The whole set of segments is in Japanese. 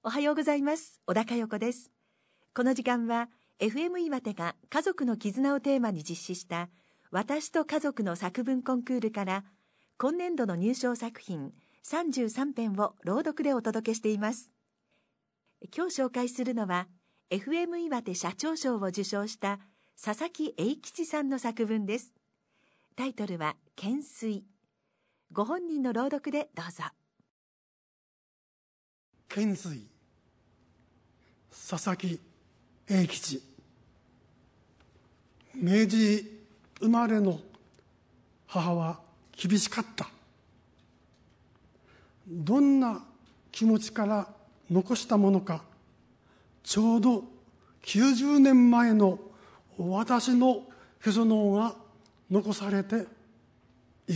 おはようございます。小高代子です。この時間は FM 岩手が家族の絆をテーマに実施した私と家族の作文コンクールから今年度の入賞作品33編を朗読でお届けしています。今日紹介するのは FM 岩手社長賞を受賞した佐々木栄吉さんの作文です。タイトルは懸垂。ご本人の朗読でどうぞ。 懸垂、佐々木栄吉。明治生まれの母は厳しかった。どんな気持ちから残したものか、ちょうど90年前の私のへその緒が残されている。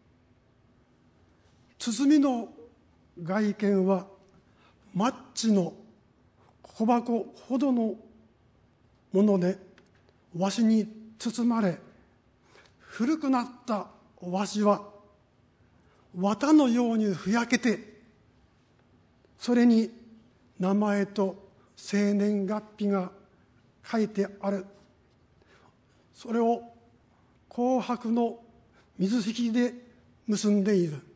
包みの外見はマッチの小箱ほどのもので和紙に包まれ、古くなった和紙は綿のようにふやけて、それに名前と生年月日が書いてある。それを紅白の水引で結んでいる。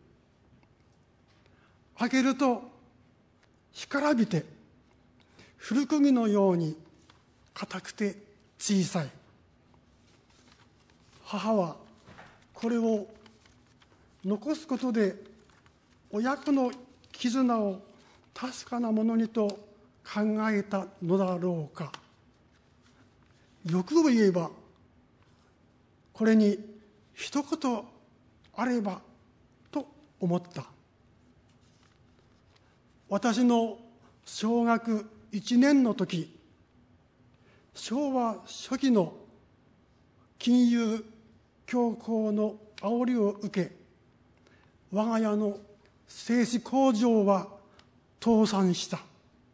開けると干からびて古釘のように硬くて小さい。母はこれを残すことで親子の絆を確かなものにと考えたのだろうか。よく言えばこれに一言あればと思った。私の小学1年の時、昭和初期の金融恐慌の煽りを受け、我が家の製紙工場は倒産した。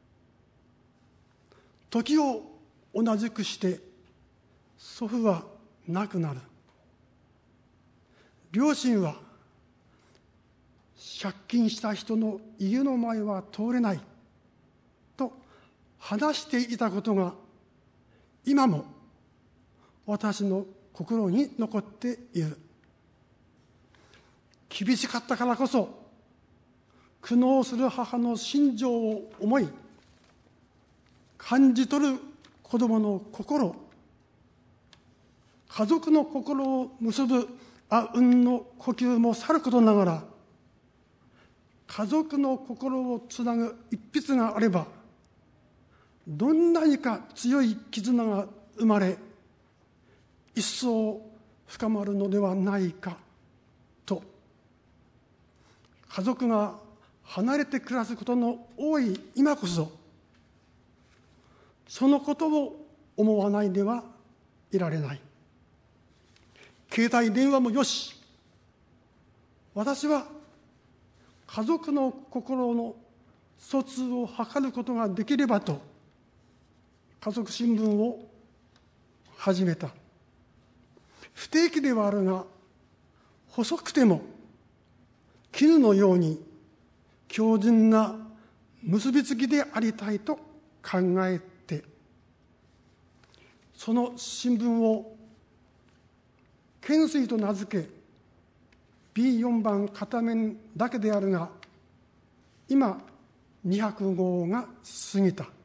時を同じくして祖父は亡くなる。両親は借金した人の家の前は通れないと話していたことが今も私の心に残っている。厳しかったからこそ苦悩する母の心情を思い、感じ取る子供の心、家族の心を結ぶ阿吽の呼吸もさることながら、家族の心をつなぐ一筆があれば、どんなにか強い絆が生まれ、一層深まるのではないかと。家族が離れて暮らすことの多い今こそ、そのことを思わないではいられない。携帯電話もよし、私は家族の心の疎通を図ることができればと、家族新聞を始めた。不定期ではあるが、細くても絹のように強靭な結びつきでありたいと考えて、その新聞を懸垂と名付け、B4 番片面だけであるが、今200号が過ぎた。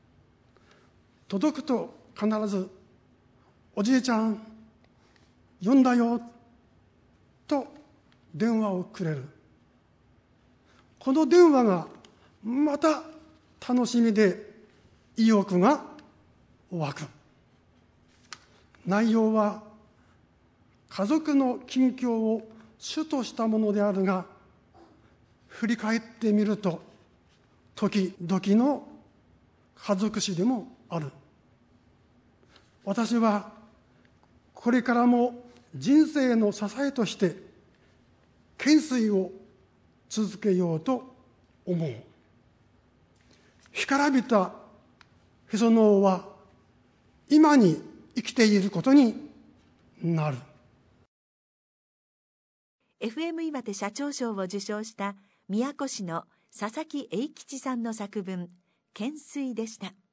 届くと必ずおじいちゃん呼んだよと電話をくれる。この電話がまた楽しみで意欲が湧く。内容は家族の近況を主としたものであるが、振り返ってみると時々の家族史でもある。私はこれからも人生の支えとして懸垂を続けようと思う。干からびたへその緒は今に生きていることになる。 FM 岩手社長賞を受賞した宮古市の佐々木栄吉さんの作文、懸垂でした。